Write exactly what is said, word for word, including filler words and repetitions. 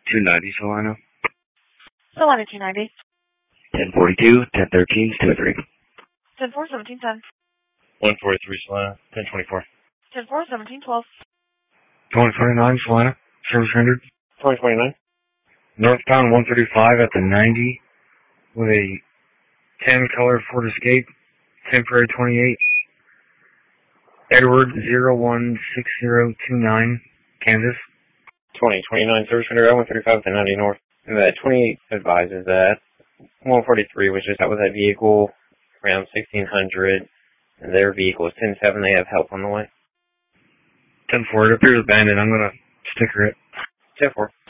two ninety Solana. Solana two ninety. ten forty-two, ten thirteen, two oh three. ten four, seventeen ten. one forty-three Solana, ten twenty-four. ten four, seventeen twelve. twenty twenty-nine Solana, service rendered. twenty twenty-nine. Northbound one thirty-five at the ninety with a ten color Ford Escape, temporary twenty-eight. Edward zero one six zero two nine, Kansas. twenty twenty-nine service rendered at one thirty-five at the ninety north. And that twenty-eight advises that one forty-three was just out with that vehicle around sixteen hundred. And their vehicle is ten seven. They have help on the way. ten four, it appears abandoned. I'm going to sticker it. ten four.